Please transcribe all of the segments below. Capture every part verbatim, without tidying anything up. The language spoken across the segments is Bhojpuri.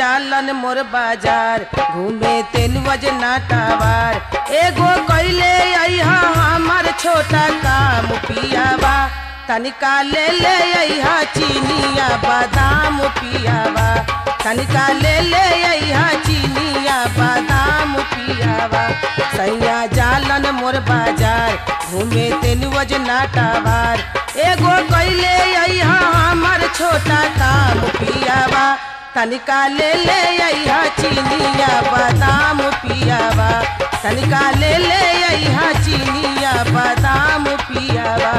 जालन मोर बाजार घूमे तेलुज नाटावार एगो कैले अइहा हमार छोटा काम पियावा तनिका ले ले अइहा चीनिया बादाम पियावा तनिका ले ले अइहा चीनिया बादाम पियावा सैया जालन मोर बाजार घूमे तेलुज नाटावार एगो कैले अइहा हमार छोटा काम पियावा तनिका ले ले अइहा चीनिया बादाम पियावा तनिका ले ले अइहा चीनिया बादाम पियावा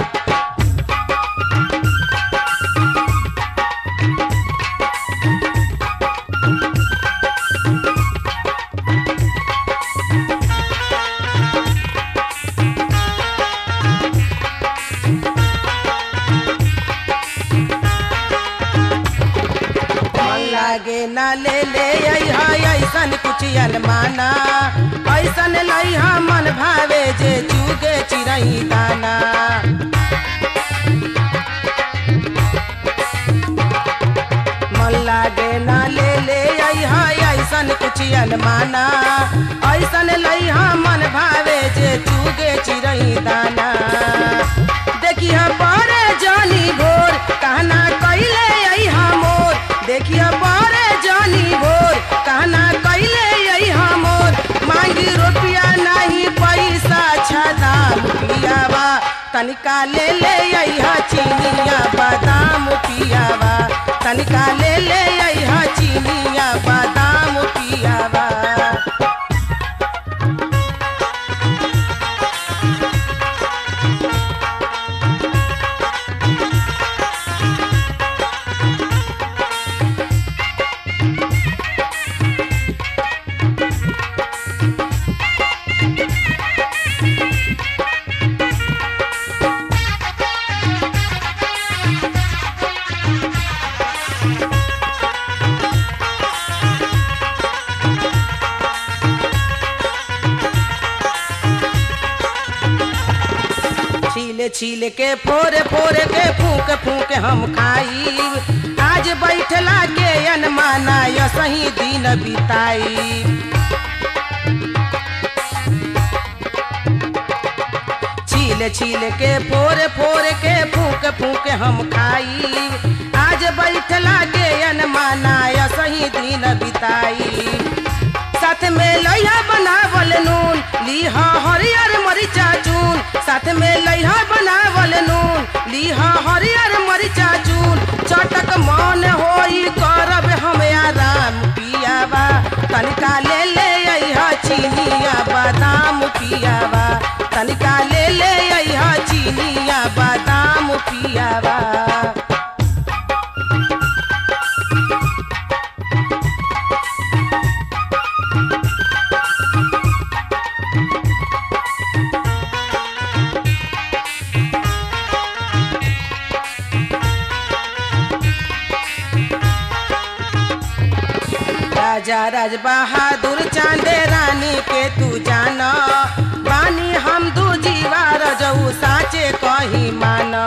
लागे ना ले ले अइहा ऐसन कुछ अलमाना ऐसन लइहा मन भावे जे चुगे चिरई दाना मन लागे ना ले ले अइहा ऐसन कुछ अलमाना ऐसन लइहा मन भावे जे चुगे चिरई दाना देखिया बारे जानी भोर कहना कैले अइहा मोर देखिया बारे जानी भोर कहना कैले अइहा मोर मांगी रुपया नहीं पैसा छदाम पियावा तनिका ले ले अइहा चीनिया बादाम पियावा तनिका ले ले अइहा चीनिया बादाम पियावा छीले छीले के फोरे फोरे के फूक फूक हम खाई आज बैठला के अनमाना या सही दिन बिताई छीले छीले के फोरे फोरे के फूक फूक हम खाई आज बैठला के अनमाना या सही दिन बिताई साथ में लइहा बनावल नून लीहा हरियर मरिचा चून साथ में लइहा बनावल नून लीहा हरियर मरिचा चून चटक मन होई करब हम आराम पियावा तनिका ले ले अइहा चीनिया बादाम पियावा तनिका ले ले अइहा चीनिया बादाम पियावा राजा राज बहादुर चांदे रानी के तू जाना बानी हम दू जीवा रजऊ साचे कही माना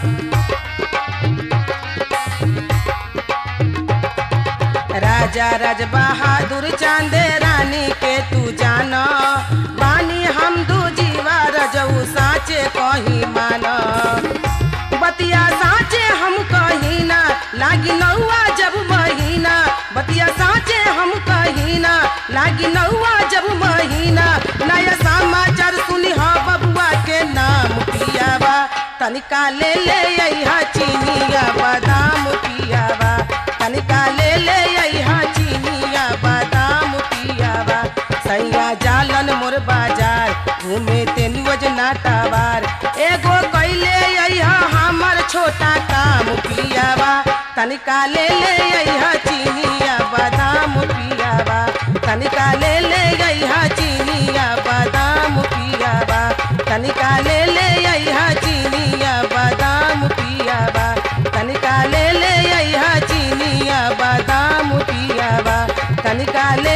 राजा राज बहादुर चांदे रानी के तू जाना बानी हम दू जीवा रजऊ साचे कही माना बतिया साचे हम कही ना लागी नौआ जब महीना बतिया साचे हम कही ना लागी नौआ जब महीना नया समाचार सुनी हा बबुआ के नाम पियावा तनिका ले ले अइहा चीनिया बादाम पियावा तनिका ले ले अइहा चीनिया बादाम पियावा सैया जालन मोर बाजार घूमे तेलुज नाटावार एगो कैले अइहा हमार छोटा काम पियावा तनिका ले ले अइहा चीनिया बादाम पियावा तनिका ले ले अइहा चीनिया बादाम पियावा तनिका ले ले अइहा चीनिया बादाम पियावा तनिका ले ले अइहा चीनिया बादाम पियावा तनिका ले